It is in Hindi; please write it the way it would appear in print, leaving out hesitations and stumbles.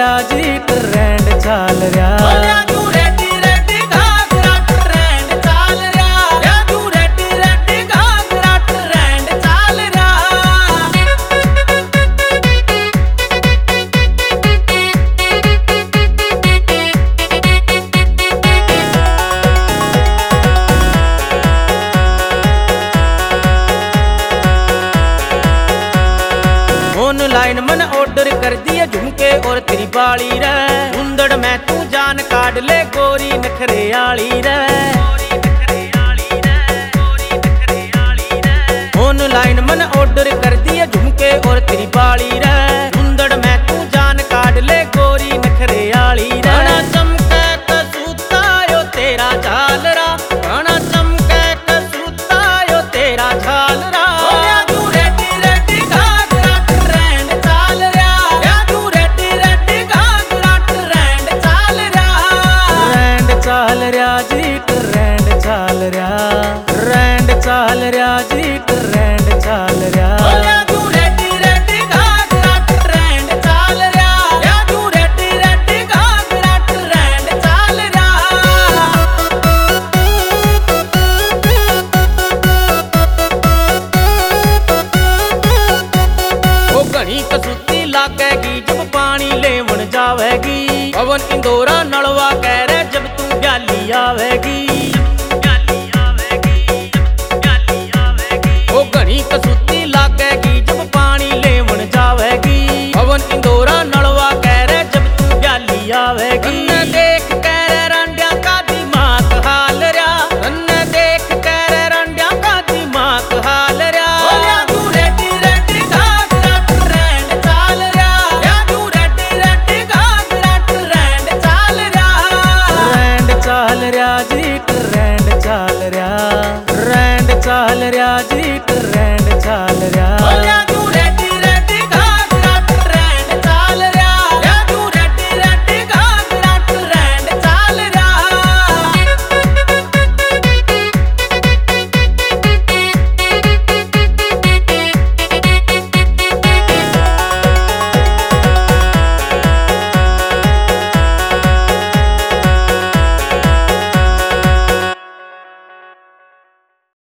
रहा जी ट्रेंड चाल रहा। ऑनलाइन मन ऑर्डर कर दिए झुमके और तेरी बाली रे, उंदड़ में तू जान काट ले गोरी नखरे आली रे। ऑनलाइन मन ऑर्डर कर दिए झुमके और तेरी बाली रे, उंदड़ में तू जान काट ले गोरी नखरे आली रे। घना चमके कसूता यो तेरा झालरा, घना चमके कसूता यो तेरा झालरा। चाल रहा जी ट्रेंड चाल रहा, ट्रेंड चाल रहा जी ट्रेंड चाल रहा। वो घनी कसूती लागेगी जब पानी लेवन जावेगी, पवन इंदौरा नलवा कह रहे जब तू ब्याली आवेगी। वो घनी कसूती